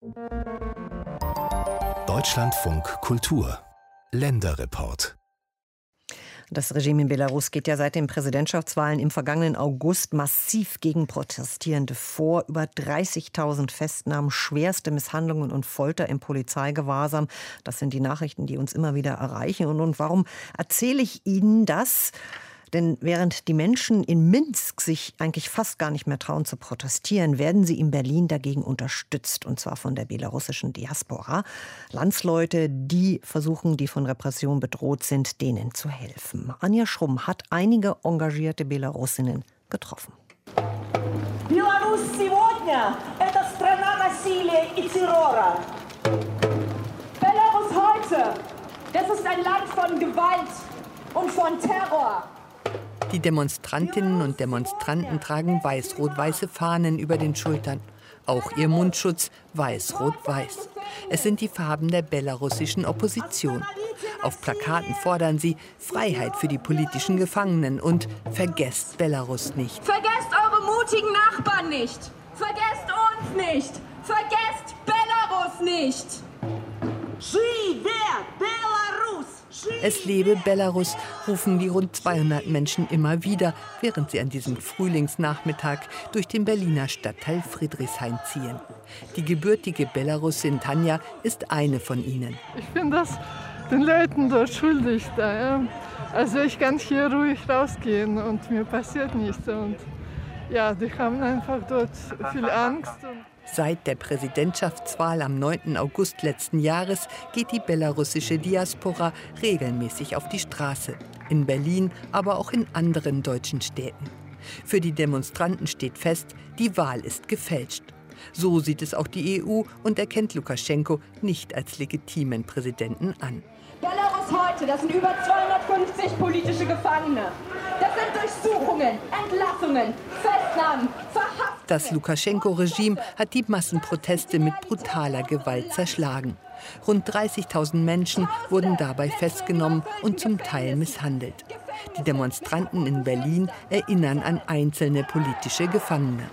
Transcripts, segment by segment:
Deutschlandfunk Kultur Länderreport. Das Regime in Belarus geht ja seit den Präsidentschaftswahlen im vergangenen August massiv gegen Protestierende vor. Über 30.000 Festnahmen, schwerste Misshandlungen und Folter im Polizeigewahrsam. Das sind die Nachrichten, die uns immer wieder erreichen. Und warum erzähle ich Ihnen das? Denn während die Menschen in Minsk sich eigentlich fast gar nicht mehr trauen zu protestieren, werden sie in Berlin dagegen unterstützt. Und zwar von der belarussischen Diaspora. Landsleute, die versuchen, die von Repression bedroht sind, denen zu helfen. Anja Schrumm hat einige engagierte Belarusinnen getroffen. Belarus сегодня – это страна насилия и террора. Belarus heute, das ist ein Land von Gewalt und von Terror. Die Demonstrantinnen und Demonstranten tragen weiß-rot-weiße Fahnen über den Schultern. Auch ihr Mundschutz weiß-rot-weiß. Es sind die Farben der belarussischen Opposition. Auf Plakaten fordern sie Freiheit für die politischen Gefangenen und vergesst Belarus nicht. Vergesst eure mutigen Nachbarn nicht. Vergesst uns nicht. Vergesst Belarus nicht. Es lebe Belarus, rufen die rund 200 Menschen immer wieder, während sie an diesem Frühlingsnachmittag durch den Berliner Stadtteil Friedrichshain ziehen. Die gebürtige Belarusin Tanja ist eine von ihnen. Ich bin das den Leuten dort schuldig. Ja. Also ich kann hier ruhig rausgehen und mir passiert nichts. Und ja, die haben einfach dort viel Angst. Seit der Präsidentschaftswahl am 9. August letzten Jahres geht die belarussische Diaspora regelmäßig auf die Straße. In Berlin, aber auch in anderen deutschen Städten. Für die Demonstranten steht fest, die Wahl ist gefälscht. So sieht es auch die EU und erkennt Lukaschenko nicht als legitimen Präsidenten an. Belarus heute, das sind über 250 politische Gefangene. Das sind Durchsuchungen, Entlassungen, Festnahmen, Verhaftungen. Das Lukaschenko-Regime hat die Massenproteste mit brutaler Gewalt zerschlagen. Rund 30.000 Menschen wurden dabei festgenommen und zum Teil misshandelt. Die Demonstranten in Berlin erinnern an einzelne politische Gefangene.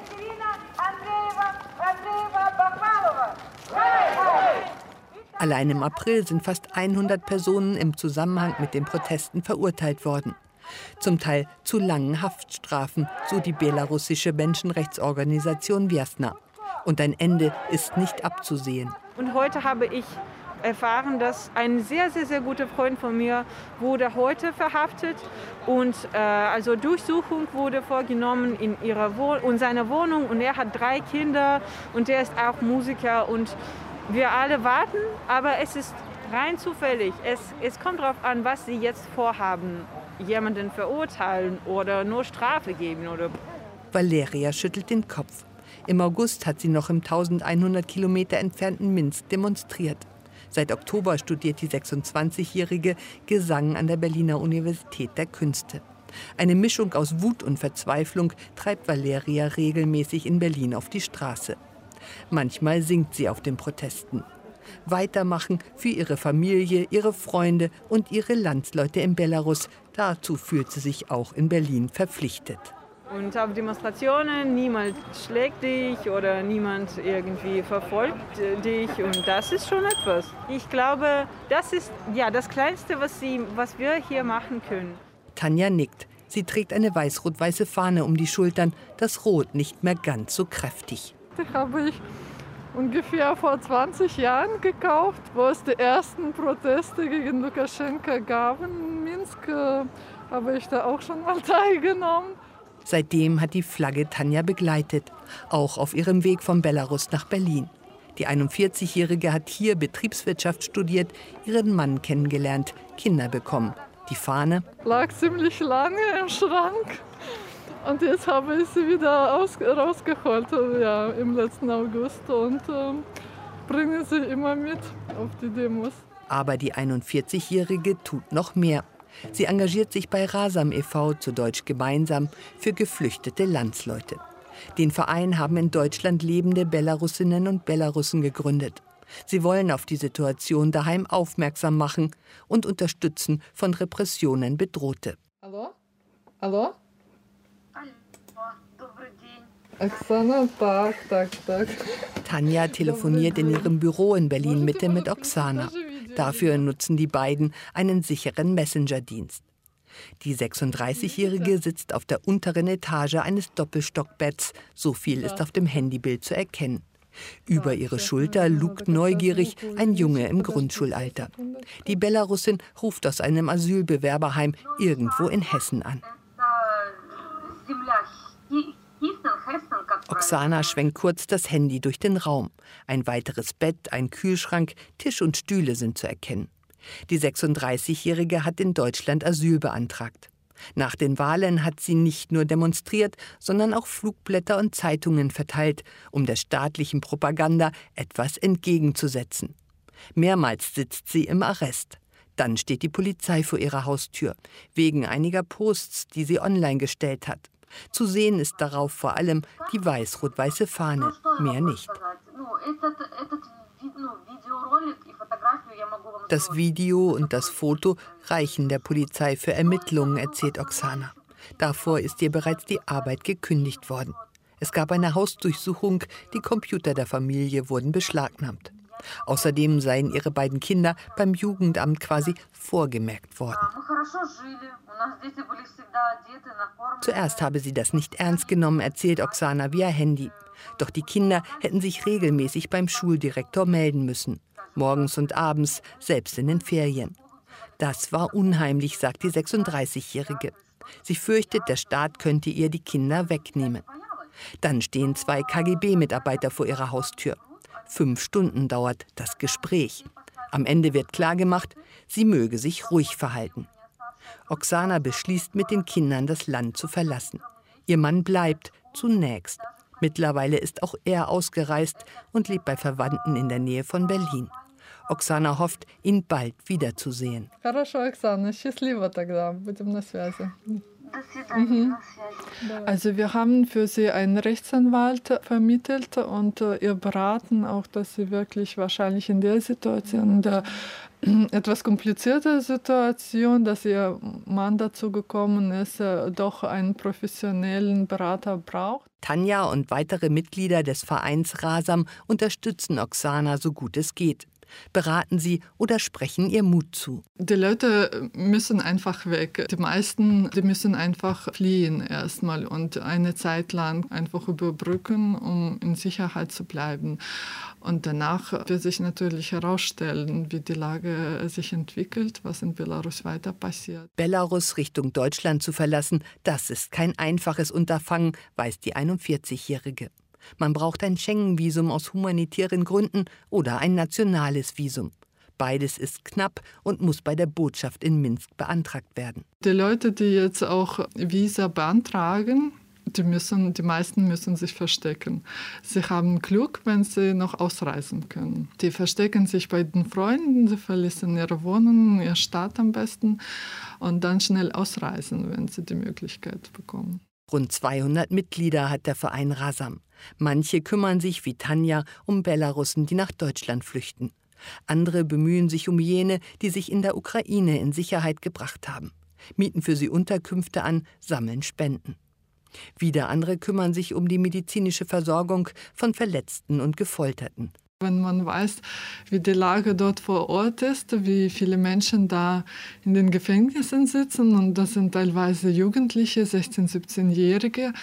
Allein im April sind fast 100 Personen im Zusammenhang mit den Protesten verurteilt worden. Zum Teil zu langen Haftstrafen, so die belarussische Menschenrechtsorganisation Vjasna. Und ein Ende ist nicht abzusehen. Und heute habe ich erfahren, dass ein sehr, sehr, sehr guter Freund von mir wurde heute verhaftet. Und also Durchsuchung wurde vorgenommen in seiner Wohnung. Und er hat 3 Kinder und er ist auch Musiker. Und wir alle warten, aber es ist rein zufällig. Es kommt darauf an, was sie jetzt vorhaben. Jemanden verurteilen oder nur Strafe geben. Oder Valeria schüttelt den Kopf. Im August hat sie noch im 1100 Kilometer entfernten Minsk demonstriert. Seit Oktober studiert die 26-Jährige Gesang an der Berliner Universität der Künste. Eine Mischung aus Wut und Verzweiflung treibt Valeria regelmäßig in Berlin auf die Straße. Manchmal singt sie auf den Protesten. Weitermachen für ihre Familie, ihre Freunde und ihre Landsleute in Belarus. Dazu fühlt sie sich auch in Berlin verpflichtet. Und auf Demonstrationen, niemand schlägt dich oder niemand irgendwie verfolgt dich. Und das ist schon etwas. Ich glaube, das ist ja das Kleinste, was wir hier machen können. Tanja nickt. Sie trägt eine weiß-rot-weiße Fahne um die Schultern, das Rot nicht mehr ganz so kräftig. Die habe ich ungefähr vor 20 Jahren gekauft, wo es die ersten Proteste gegen Lukaschenko gab in Minsk. Habe ich da auch schon mal teilgenommen. Seitdem hat die Flagge Tanja begleitet, auch auf ihrem Weg von Belarus nach Berlin. Die 41-Jährige hat hier Betriebswirtschaft studiert, ihren Mann kennengelernt, Kinder bekommen. Die Fahne lag ziemlich lange im Schrank. Und jetzt habe ich sie wieder rausgeholt ja, im letzten August und bringe sie immer mit auf die Demos. Aber die 41-Jährige tut noch mehr. Sie engagiert sich bei Rasam e.V., zu Deutsch gemeinsam, für geflüchtete Landsleute. Den Verein haben in Deutschland lebende Belarusinnen und Belarussen gegründet. Sie wollen auf die Situation daheim aufmerksam machen und unterstützen von Repressionen Bedrohte. Hallo? Hallo? Oksana, tak. Tanja telefoniert in ihrem Büro in Berlin-Mitte mit Oksana. Dafür nutzen die beiden einen sicheren Messenger-Dienst. Die 36-Jährige sitzt auf der unteren Etage eines Doppelstockbetts. So viel ist auf dem Handybild zu erkennen. Über ihre Schulter lugt neugierig ein Junge im Grundschulalter. Die Belarusin ruft aus einem Asylbewerberheim irgendwo in Hessen an. Oksana schwenkt kurz das Handy durch den Raum. Ein weiteres Bett, ein Kühlschrank, Tisch und Stühle sind zu erkennen. Die 36-Jährige hat in Deutschland Asyl beantragt. Nach den Wahlen hat sie nicht nur demonstriert, sondern auch Flugblätter und Zeitungen verteilt, um der staatlichen Propaganda etwas entgegenzusetzen. Mehrmals sitzt sie im Arrest. Dann steht die Polizei vor ihrer Haustür, wegen einiger Posts, die sie online gestellt hat. Zu sehen ist darauf vor allem die weiß-rot-weiße Fahne, mehr nicht. Das Video und das Foto reichen der Polizei für Ermittlungen, erzählt Oksana. Davor ist ihr bereits die Arbeit gekündigt worden. Es gab eine Hausdurchsuchung, die Computer der Familie wurden beschlagnahmt. Außerdem seien ihre beiden Kinder beim Jugendamt quasi vorgemerkt worden. Zuerst habe sie das nicht ernst genommen, erzählt Oksana via Handy. Doch die Kinder hätten sich regelmäßig beim Schuldirektor melden müssen. Morgens und abends, selbst in den Ferien. Das war unheimlich, sagt die 36-Jährige. Sie fürchtet, der Staat könnte ihr die Kinder wegnehmen. Dann stehen 2 KGB-Mitarbeiter vor ihrer Haustür. 5 Stunden dauert das Gespräch. Am Ende wird klargemacht, sie möge sich ruhig verhalten. Oksana beschließt, mit den Kindern das Land zu verlassen. Ihr Mann bleibt, zunächst. Mittlerweile ist auch er ausgereist und lebt bei Verwandten in der Nähe von Berlin. Oksana hofft, ihn bald wiederzusehen. Хорошо, Оксана, счастливо тогда, будем на связи. Also wir haben für sie einen Rechtsanwalt vermittelt und ihr beraten auch, dass sie wirklich wahrscheinlich in der Situation, in der etwas komplizierte Situation, dass ihr Mann dazu gekommen ist, doch einen professionellen Berater braucht. Tanja und weitere Mitglieder des Vereins Rasam unterstützen Oksana so gut es geht. Beraten sie oder sprechen ihr Mut zu. Die Leute müssen einfach weg. Die meisten, die müssen einfach fliehen erstmal und eine Zeit lang einfach überbrücken, um in Sicherheit zu bleiben. Und danach wird sich natürlich herausstellen, wie die Lage sich entwickelt, was in Belarus weiter passiert. Belarus Richtung Deutschland zu verlassen, das ist kein einfaches Unterfangen, weiß die 41-Jährige. Man braucht ein Schengen-Visum aus humanitären Gründen oder ein nationales Visum. Beides ist knapp und muss bei der Botschaft in Minsk beantragt werden. Die Leute, die jetzt auch Visa beantragen, die meisten müssen sich verstecken. Sie haben Glück, wenn sie noch ausreisen können. Die verstecken sich bei den Freunden, sie verlassen ihre Wohnung, ihre Stadt am besten und dann schnell ausreisen, wenn sie die Möglichkeit bekommen. Rund 200 Mitglieder hat der Verein Rasam. Manche kümmern sich, wie Tanja, um Belarussen, die nach Deutschland flüchten. Andere bemühen sich um jene, die sich in der Ukraine in Sicherheit gebracht haben. Mieten für sie Unterkünfte an, sammeln Spenden. Wieder andere kümmern sich um die medizinische Versorgung von Verletzten und Gefolterten. Wenn man weiß, wie die Lage dort vor Ort ist, wie viele Menschen da in den Gefängnissen sitzen, und das sind teilweise Jugendliche, 16-, 17-Jährige,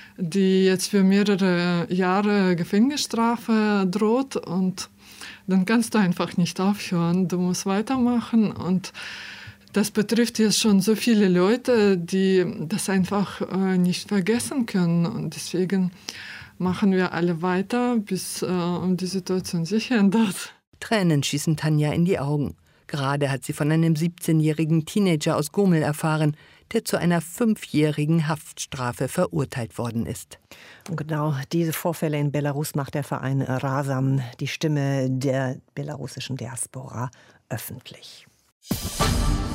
die jetzt für mehrere Jahre Gefängnisstrafe droht, und dann kannst du einfach nicht aufhören, du musst weitermachen, und das betrifft jetzt schon so viele Leute, die das einfach nicht vergessen können, und deswegen machen wir alle weiter, bis die Situation sich ändert. Tränen schießen Tanja in die Augen. Gerade hat sie von einem 17-jährigen Teenager aus Gomel erfahren, der zu einer 5-jährigen Haftstrafe verurteilt worden ist. Und genau diese Vorfälle in Belarus macht der Verein Rasam, die Stimme der belarussischen Diaspora, öffentlich.